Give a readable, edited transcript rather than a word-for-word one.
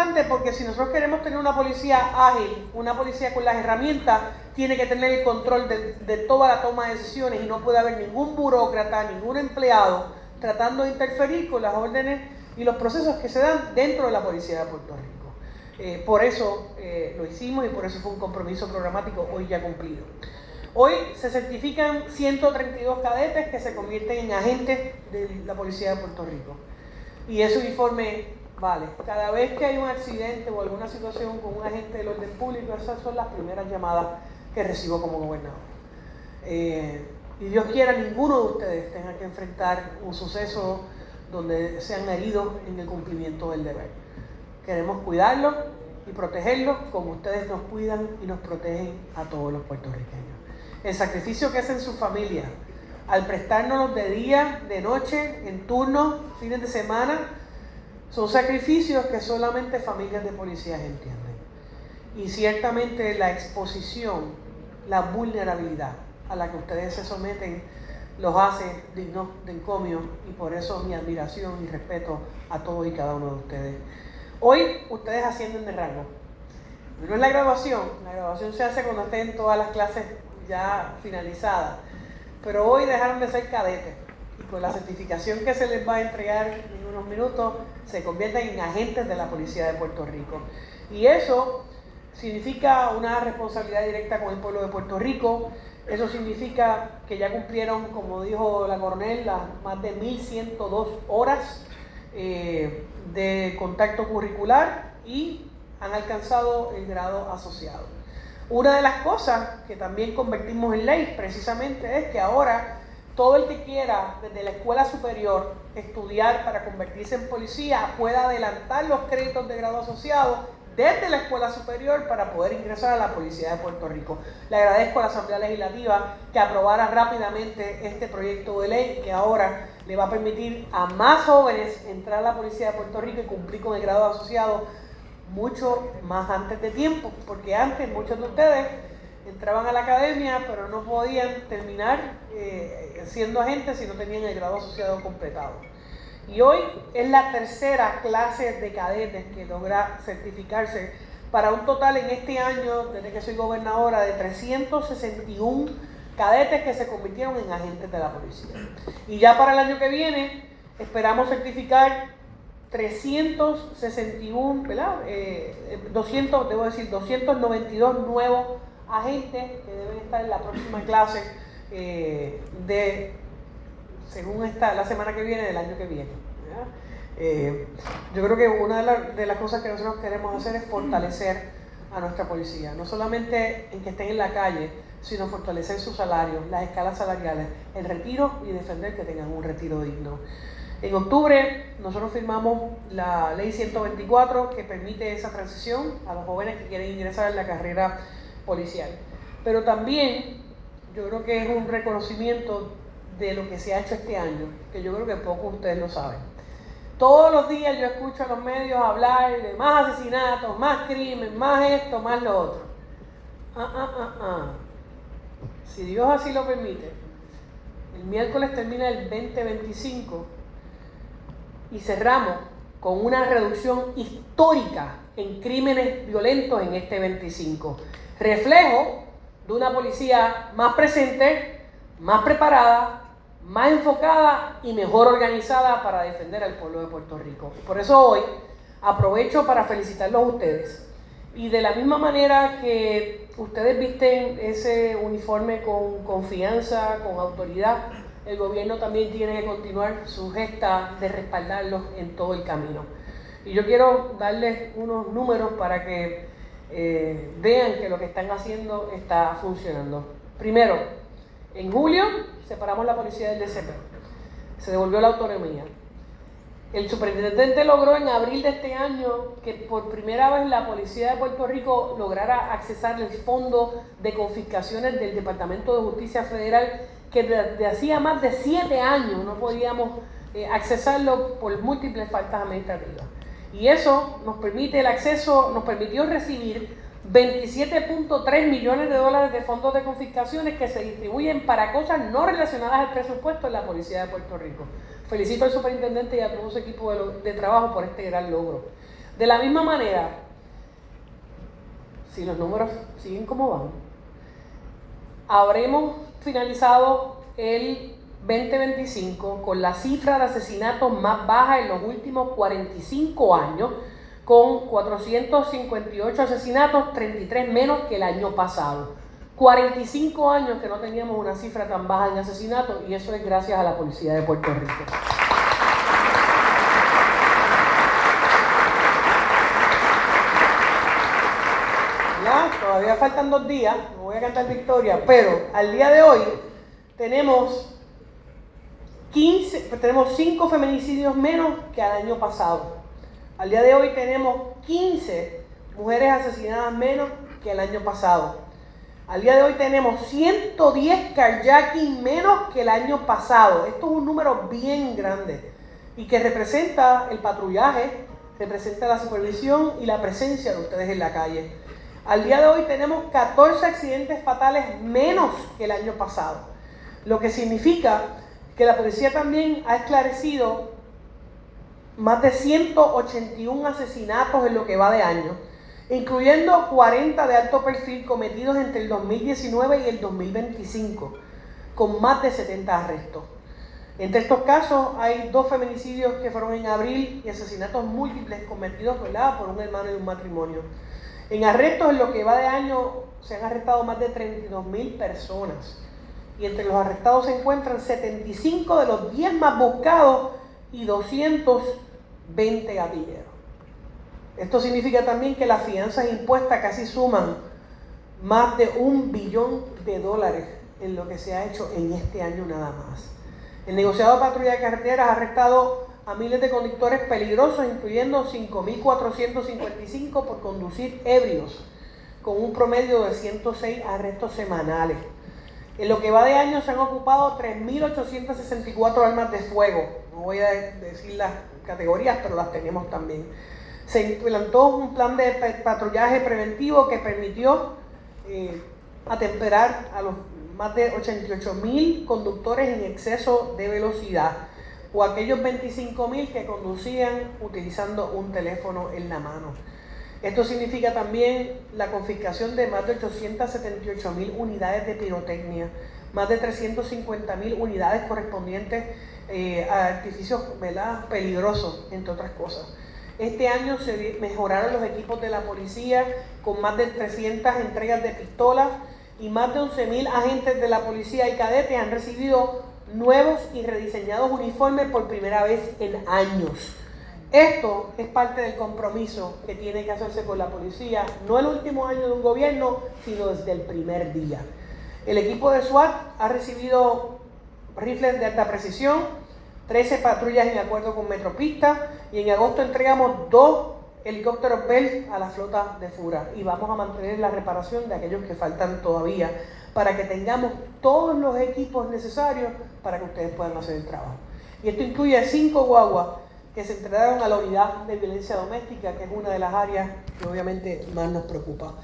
importante porque si nosotros queremos tener una policía ágil, una policía con las herramientas, tiene que tener el control de toda la toma de decisiones y no puede haber ningún burócrata, ningún empleado tratando de interferir con las órdenes y los procesos que se dan dentro de la Policía de Puerto Rico. Por eso lo hicimos y por eso fue un compromiso programático hoy ya cumplido. Hoy se certifican 132 cadetes que se convierten en agentes de la Policía de Puerto Rico. Y ese uniforme vale. Cada vez que hay un accidente o alguna situación con un agente del orden público, esas son las primeras llamadas que recibo como gobernador. Y Dios quiera, ninguno de ustedes tenga que enfrentar un suceso donde sean heridos en el cumplimiento del deber. Queremos cuidarlos y protegerlos como ustedes nos cuidan y nos protegen a todos los puertorriqueños. El sacrificio que hacen sus familias al prestárnoslos de día, de noche, en turnos, fines de semana, son sacrificios que solamente familias de policías entienden. Y ciertamente la exposición, la vulnerabilidad a la que ustedes se someten los hace dignos de encomio, y por eso mi admiración y respeto a todos y cada uno de ustedes. Hoy ustedes ascienden de rango. No es la graduación se hace cuando estén todas las clases ya finalizadas, pero hoy dejaron de ser cadetes y con la certificación que se les va a entregar en unos minutos se convierten en agentes de la Policía de Puerto Rico. Y eso significa una responsabilidad directa con el pueblo de Puerto Rico. Eso significa que ya cumplieron, como dijo la coronel, las más de 1.102 horas de contacto curricular y han alcanzado el grado asociado. Una de las cosas que también convertimos en ley precisamente es que ahora todo el que quiera desde la escuela superior estudiar para convertirse en policía pueda adelantar los créditos de grado asociado desde la escuela superior para poder ingresar a la Policía de Puerto Rico. Le agradezco a la Asamblea Legislativa que aprobara rápidamente este proyecto de ley que ahora le va a permitir a más jóvenes entrar a la Policía de Puerto Rico y cumplir con el grado asociado mucho más antes de tiempo, porque antes muchos de ustedes entraban a la academia pero no podían terminar siendo agentes si no tenían el grado asociado completado. Y hoy es la tercera clase de cadetes que logra certificarse para un total en este año, desde que soy gobernadora, de 361 cadetes que se convirtieron en agentes de la policía. Y ya para el año que viene esperamos certificar 361, ¿verdad? 292 nuevos agentes que deben estar en la próxima clase según la semana que viene del año que viene. Yo creo que una de las cosas que nosotros queremos hacer es fortalecer a nuestra policía, no solamente en que estén en la calle, sino fortalecer sus salarios, las escalas salariales, el retiro y defender que tengan un retiro digno. En octubre nosotros firmamos la ley 124 que permite esa transición a los jóvenes que quieren ingresar en la carrera policial. Pero también yo creo que es un reconocimiento de lo que se ha hecho este año, que yo creo que pocos de ustedes lo saben. Todos los días yo escucho a los medios hablar de más asesinatos, más crimen, más esto, más lo otro. Si Dios así lo permite, el miércoles termina el 2025 y cerramos con una reducción histórica en crímenes violentos en este 25. Reflejo de una policía más presente, más preparada, más enfocada y mejor organizada para defender al pueblo de Puerto Rico. Por eso hoy aprovecho para felicitarlos a ustedes. Y de la misma manera que ustedes visten ese uniforme con confianza, con autoridad, el gobierno también tiene que continuar su gesta de respaldarlos en todo el camino. Y yo quiero darles unos números para que vean que lo que están haciendo está funcionando. Primero, en julio separamos la policía del DCP, se devolvió la autonomía. El superintendente logró en abril de este año que por primera vez la Policía de Puerto Rico lograra accesar el fondo de confiscaciones del Departamento de Justicia Federal, que desde hacía más de 7 años no podíamos accesarlo por múltiples faltas administrativas. Y eso nos permite el acceso, nos permitió recibir $27.3 millones de fondos de confiscaciones que se distribuyen para cosas no relacionadas al presupuesto en la Policía de Puerto Rico. Felicito al superintendente y a todo su equipo de trabajo por este gran logro. De la misma manera, si los números siguen como van, habremos finalizado el 2025 con la cifra de asesinatos más baja en los últimos 45 años, con 458 asesinatos, 33 menos que el año pasado. 45 años que no teníamos una cifra tan baja en asesinatos, y eso es gracias a la policía de Puerto Rico. Ya, todavía faltan 2 días, no voy a cantar victoria, pero al día de hoy tenemos 5 feminicidios menos que al año pasado. Al día de hoy tenemos 15 mujeres asesinadas menos que el año pasado. Al día de hoy tenemos 110 carjacking menos que el año pasado. Esto es un número bien grande y que representa el patrullaje, representa la supervisión y la presencia de ustedes en la calle. Al día de hoy tenemos 14 accidentes fatales menos que el año pasado, lo que significa que la policía también ha esclarecido más de 181 asesinatos en lo que va de año, incluyendo 40 de alto perfil cometidos entre el 2019 y el 2025, con más de 70 arrestos. Entre estos casos hay 2 feminicidios que fueron en abril y asesinatos múltiples cometidos por un hermano y un matrimonio. En arrestos en lo que va de año se han arrestado más de 32,000 personas, y entre los arrestados se encuentran 75 de los 10 más buscados y 220 gatilleros. Esto significa también que las fianzas impuestas casi suman más de $1 billón en lo que se ha hecho en este año nada más. El negociado de patrulla de carreteras ha arrestado a miles de conductores peligrosos, incluyendo 5,455 por conducir ebrios, con un promedio de 106 arrestos semanales. En lo que va de año se han ocupado 3,864 armas de fuego. No voy a decir las categorías, pero las tenemos también. Se implantó un plan de patrullaje preventivo que permitió atemperar a los más de 88,000 conductores en exceso de velocidad, o aquellos 25,000 que conducían utilizando un teléfono en la mano. Esto significa también la confiscación de más de 878,000 unidades de pirotecnia, más de 350,000 unidades correspondientes a artificios, ¿verdad?, peligrosos, entre otras cosas. Este año se mejoraron los equipos de la policía con más de 300 entregas de pistolas, y más de 11,000 agentes de la policía y cadetes han recibido nuevos y rediseñados uniformes por primera vez en años. Esto es parte del compromiso que tiene que hacerse con la policía, no el último año de un gobierno, sino desde el primer día. El equipo de SWAT ha recibido rifles de alta precisión, 13 patrullas en acuerdo con Metropista, y en agosto entregamos 2 helicópteros Bell a la flota de FURA, y vamos a mantener la reparación de aquellos que faltan todavía para que tengamos todos los equipos necesarios para que ustedes puedan hacer el trabajo. Y esto incluye 5 guaguas que se entregaron a la unidad de violencia doméstica, que es una de las áreas que obviamente más nos preocupa.